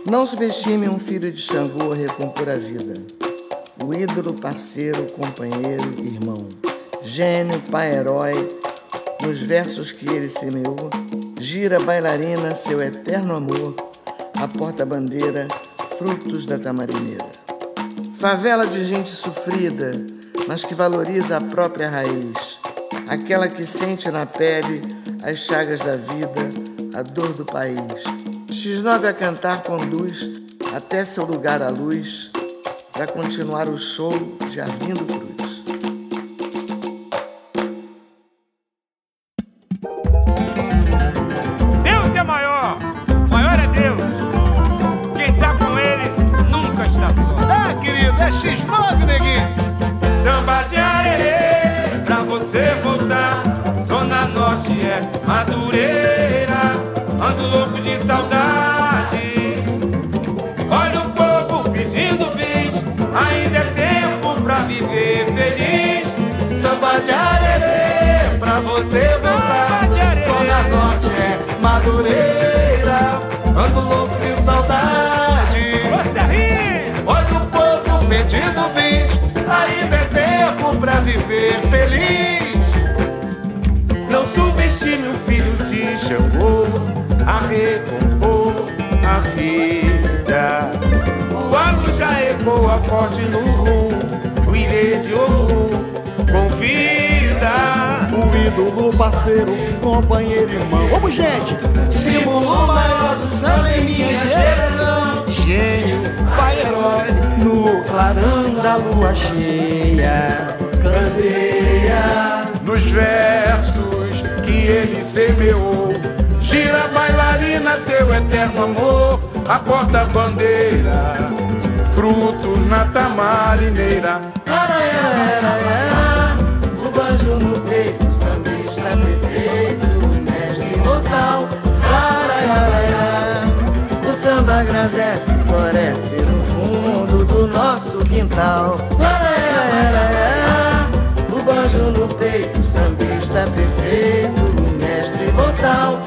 Não subestime um filho de Xangô a recompor a vida. O ídolo, parceiro, companheiro, irmão. Gênio, pai, herói. Nos versos que ele semeou, gira bailarina seu eterno amor, a porta-bandeira, frutos da tamarineira. Favela de gente sofrida, mas que valoriza a própria raiz. Aquela que sente na pele as chagas da vida, a dor do país. X9 a cantar conduz até seu lugar à luz, para continuar o show de Arlindo Cruz. Deus é maior, maior é Deus. Quem tá com ele nunca está só. Querido, é X9, neguinho. Samba de arerê, pra você voltar. Zona Norte é Madureira, ando louco de saudade. Olha o povo pedindo bis, ainda é tempo pra viver feliz. Samba de arerê, pra você voltar. Zona Norte é Madureira, ando louco de saudade. Olha o povo pedindo bis, ainda é tempo pra viver feliz. Não subestime o filho de Xangô a recompor a vida. O agro já ecoa forte no rumo, o ilê de ouro convida. O ídolo, parceiro, companheiro, irmão. Vamos, gente! Símbolo maior do samba em minha geração. Gênio, pai, herói. No clarão da lua cheia, Candeia nos versos que ele semeou. Gira bailarina seu eterno amor, a porta-bandeira, frutos na tamarineira. O banjo no peito, sambista perfeito, mestre imortal. O samba agradece, floresce no fundo do nosso quintal. O banjo no peito, sambista perfeito, mestre imortal.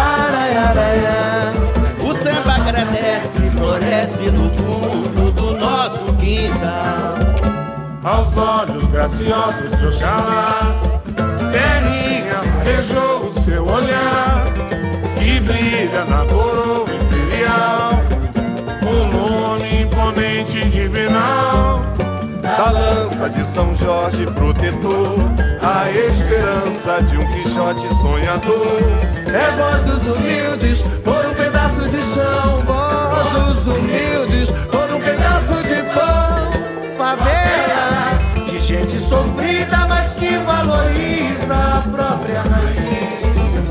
o samba agradece, floresce no fundo do nosso quintal. Aos olhos graciosos de Oxalá, Serrinha arejou o seu olhar, que brilha na coroa imperial, o nome imponente divinal, da lança de São Jorge protetor, a esperança de um Quixote sonhador. É voz dos humildes por um pedaço de chão, voz dos humildes por um pedaço de pão. Favela de gente sofrida, mas que valoriza a própria raiz.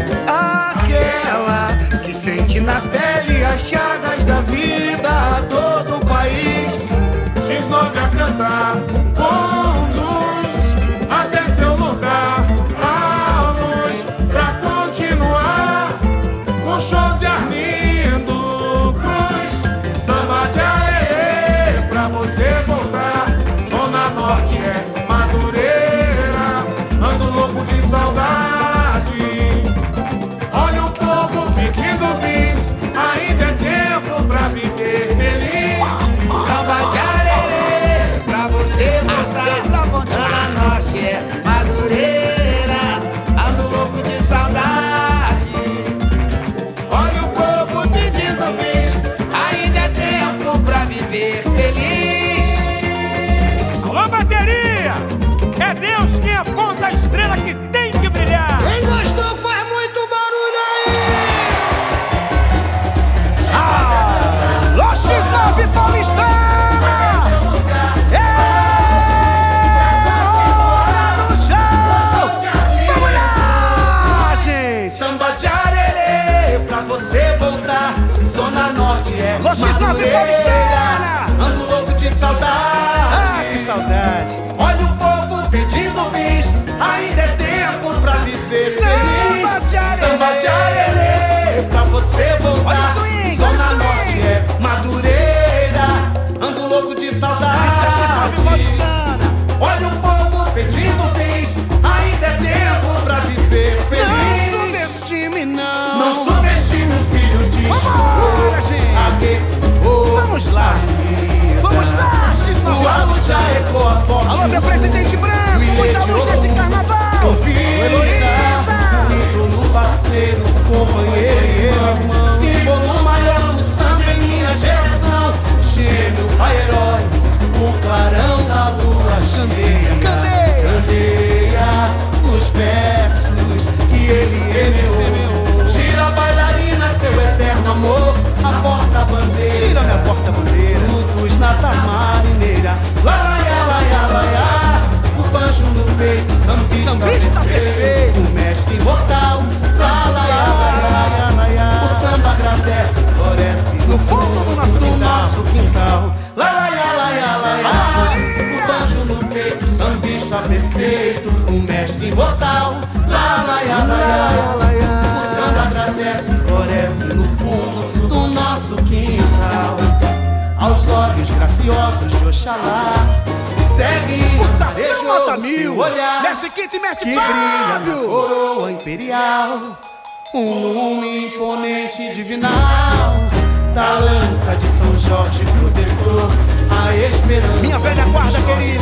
Aquela que sente na pele as chagas da vida a todo o país. X9 a cantar, conduz até seu lugar à luz, pra continuar o show de Arlindo Cruz. Samba de arerê, pra você voltar. Zona Norte é Madureira, ando louco de saudade. Olha o povo pedindo bis, ainda é tempo pra viver feliz. Samba de arerê, pra você voltar. Zona Norte é Madureira, ando louco de saudade. Olha o povo pedindo bis, ainda é tempo pra viver feliz. Alô, bateria! É Deus quem aponta a estrela que tem que brilhar. Quem gostou faz muito barulho aí! Alô, X9 Paulistana! Hora do show! Vamos lá, gente! Samba de arerê, pra você voltar. Zona Norte é Alô, X9 Madureira, Paulistana! ando louco de saudade. Que saudade! Olha o povo pedindo bis, ainda é tempo pra viver feliz. Samba de arerê, pra você voltar. Olha o swing, Zona olha o swing. Norte é Madureira, ando louco de saudade. Olha o povo pedindo bis, ainda é tempo pra viver feliz. Não subestime, não! Não subestime o filho de Vambora, gente. Xangô, prata marineira. Laiá, laiá, laiá, o banjo no peito, sambista perfeito, o mestre imortal. Laiá, laiá, laiá, o samba agradece, floresce no fundo do nosso quintal. Laiá, laiá, laiá, o banjo no peito, sambista perfeito, o mestre imortal. Laiá, laiá, laiá, o samba agradece, floresce no fundo do nosso quintal. Aos olhos graciosos de Oxalá, segue o Sassão nota mil, olhar, mestre Quinto e mestre que Fábio, brilha na coroa imperial, um lume imponente divinal, da lança de São Jorge protetor, a esperança. minha velha guarda querida.